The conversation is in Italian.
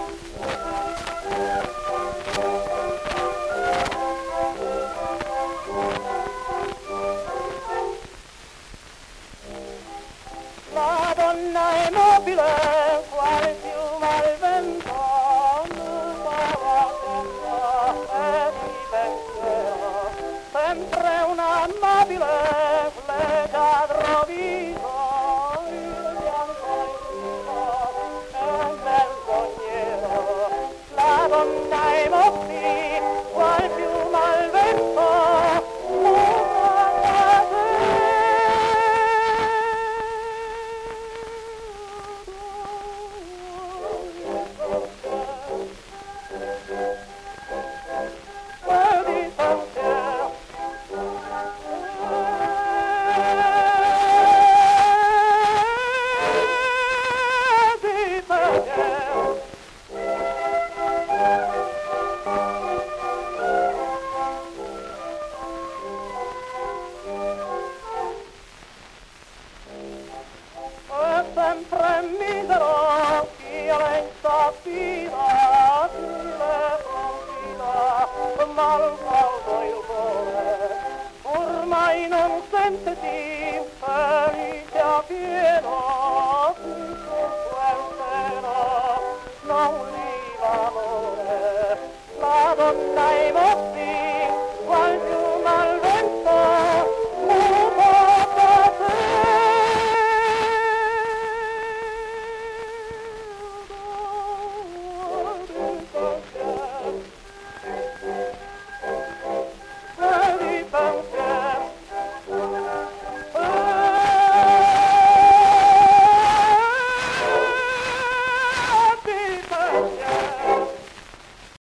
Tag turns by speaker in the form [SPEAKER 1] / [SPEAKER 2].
[SPEAKER 1] La donna è mobile, qual fiume al vento, nuova e di pensiero, sempre una mobile, fleca rovito, il bianco è menzognero. La donna è mobile, qual fiume al vento, sempre misero, violenza viva, stile confida, mal causa il cuore, ormai non sente